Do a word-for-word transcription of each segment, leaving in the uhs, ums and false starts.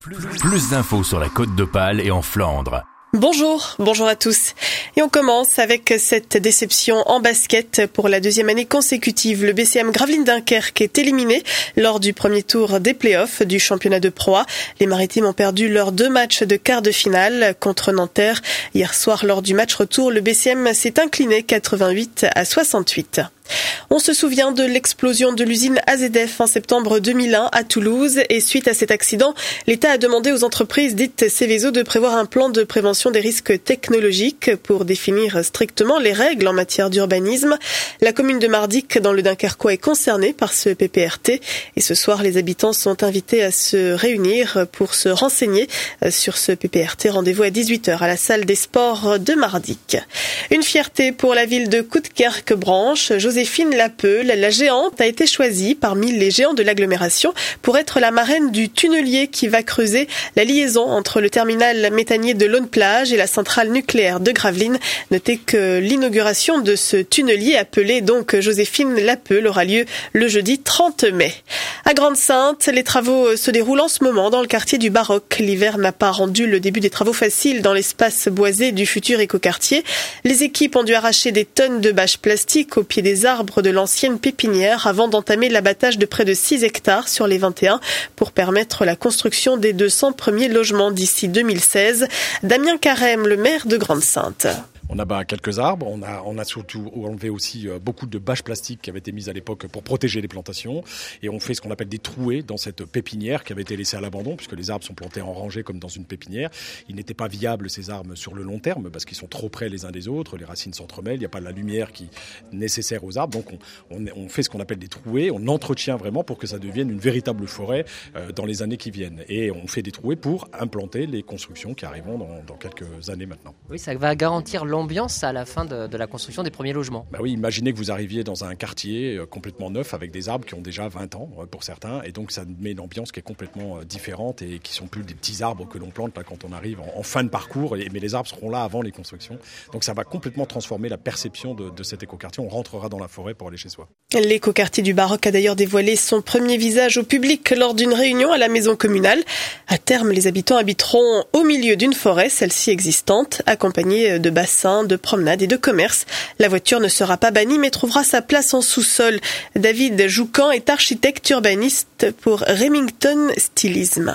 Plus, plus d'infos sur la Côte d'Opale et en Flandre. Bonjour, bonjour à tous. Et on commence avec cette déception en basket. Pour la deuxième année consécutive, le B C M Gravelines Dunkerque est éliminé lors du premier tour des playoffs du championnat de Pro A. Les Maritimes ont perdu leurs deux matchs de quart de finale contre Nanterre. Hier soir, lors du match retour, le B C M s'est incliné quatre-vingt-huit à soixante-huit. On se souvient de l'explosion de l'usine A Z F en septembre deux mille un à Toulouse et suite à cet accident, l'État a demandé aux entreprises dites Seveso de prévoir un plan de prévention des risques technologiques pour définir strictement les règles en matière d'urbanisme. La commune de Mardic dans le Dunkerquois est concernée par ce P P R T et ce soir les habitants sont invités à se réunir pour se renseigner sur ce P P R T. Rendez-vous à dix-huit heures à la salle des sports de Mardic. Une fierté pour la ville de Coudekerque-Branche. Joséphine Lapeule, la géante, a été choisie parmi les géants de l'agglomération pour être la marraine du tunnelier qui va creuser la liaison entre le terminal méthanier de Laune-Plage et la centrale nucléaire de Gravelines. Notez que l'inauguration de ce tunnelier appelé donc Joséphine Lapeule aura lieu le jeudi trente mai. À Grande-Synthe, les travaux se déroulent en ce moment dans le quartier du Baroque. L'hiver n'a pas rendu le début des travaux faciles dans l'espace boisé du futur écoquartier. Les équipes ont dû arracher des tonnes de bâches plastiques au pied des arbres de l'ancienne pépinière avant d'entamer l'abattage de près de six hectares sur les vingt et un pour permettre la construction des deux cents premiers logements d'ici deux mille seize. Damien Carême, le maire de Grande-Synthe. On abat quelques arbres, on a, on a surtout enlevé aussi beaucoup de bâches plastiques qui avaient été mises à l'époque pour protéger les plantations et on fait ce qu'on appelle des trouées dans cette pépinière qui avait été laissée à l'abandon puisque les arbres sont plantés en rangée comme dans une pépinière. Il n'était pas viable ces arbres sur le long terme parce qu'ils sont trop près les uns des autres, les racines s'entremêlent, il n'y a pas la lumière qui est nécessaire aux arbres. Donc on, on, on fait ce qu'on appelle des trouées, on entretient vraiment pour que ça devienne une véritable forêt euh, dans les années qui viennent. Et on fait des trouées pour implanter les constructions qui arriveront dans, dans quelques années maintenant. Oui, ça va garantir l'ambiance à la fin de, de la construction des premiers logements. Bah oui, imaginez que vous arriviez dans un quartier complètement neuf avec des arbres qui ont déjà vingt ans pour certains et donc ça met une ambiance qui est complètement différente et qui sont plus des petits arbres que l'on plante là, quand on arrive en, en fin de parcours, mais les arbres seront là avant les constructions. Donc ça va complètement transformer la perception de, de cet écoquartier. On rentrera dans la forêt pour aller chez soi. L'écoquartier du Baroque a d'ailleurs dévoilé son premier visage au public lors d'une réunion à la maison communale. À terme, les habitants habiteront au milieu d'une forêt, celle-ci existante, accompagnée de bassins, de promenades et de commerces. La voiture ne sera pas bannie mais trouvera sa place en sous-sol. David Joucan est architecte urbaniste pour Remington Stylisme.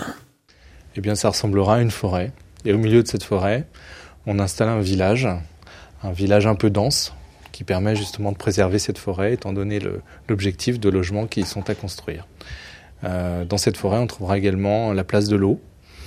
Eh bien, ça ressemblera à une forêt. Et au milieu de cette forêt, on installe un village, un village un peu dense, qui permet justement de préserver cette forêt, étant donné le, l'objectif de logements qui y sont à construire. Euh, dans cette forêt, on trouvera également la place de l'eau,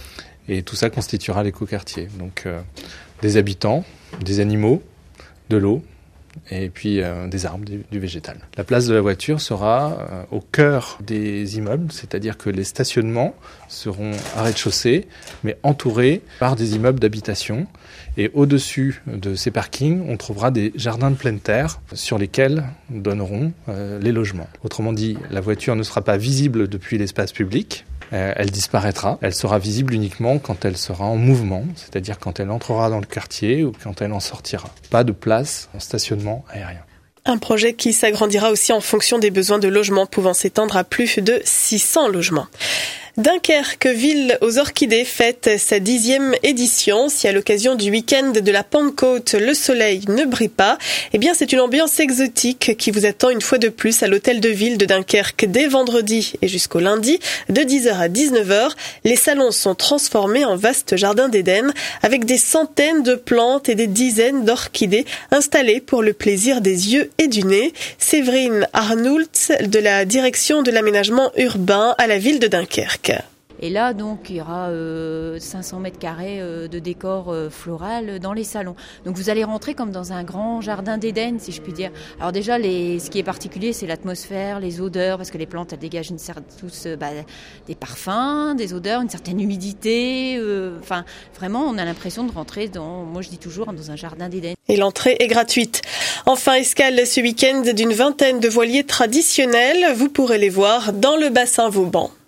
et tout ça constituera l'écoquartier. Donc, euh, des habitants, des animaux, de l'eau, et puis euh, des arbres, du, du végétal. La place de la voiture sera euh, au cœur des immeubles, c'est-à-dire que les stationnements seront à rez-de-chaussée, mais entourés par des immeubles d'habitation. Et au-dessus de ces parkings, on trouvera des jardins de pleine terre sur lesquels donneront euh, les logements. Autrement dit, la voiture ne sera pas visible depuis l'espace public, euh, elle disparaîtra. Elle sera visible uniquement quand elle sera en mouvement, c'est-à-dire quand elle entrera dans le quartier ou quand elle en sortira. Pas de place en stationnement aérien. Un projet qui s'agrandira aussi en fonction des besoins de logement, pouvant s'étendre à plus de six cents logements. Dunkerque, ville aux orchidées, fête sa dixième édition. Si à l'occasion du week-end de la Pentecôte, le soleil ne brille pas, eh bien c'est une ambiance exotique qui vous attend une fois de plus à l'hôtel de ville de Dunkerque dès vendredi et jusqu'au lundi de dix heures à dix-neuf heures. Les salons sont transformés en vaste jardin d'Éden avec des centaines de plantes et des dizaines d'orchidées installées pour le plaisir des yeux et du nez. Séverine Arnoult de la direction de l'aménagement urbain à la ville de Dunkerque. Et là, donc, il y aura euh, cinq cents mètres carrés euh, de décor euh, floral dans les salons. Donc, vous allez rentrer comme dans un grand jardin d'Éden, si je puis dire. Alors déjà, les, ce qui est particulier, c'est l'atmosphère, les odeurs, parce que les plantes, elles dégagent une certaine, tous, euh, bah, des parfums, des odeurs, une certaine humidité. Euh, enfin, vraiment, on a l'impression de rentrer dans, moi je dis toujours, dans un jardin d'Éden. Et l'entrée est gratuite. Enfin, escale ce week-end d'une vingtaine de voiliers traditionnels. Vous pourrez les voir dans le bassin Vauban.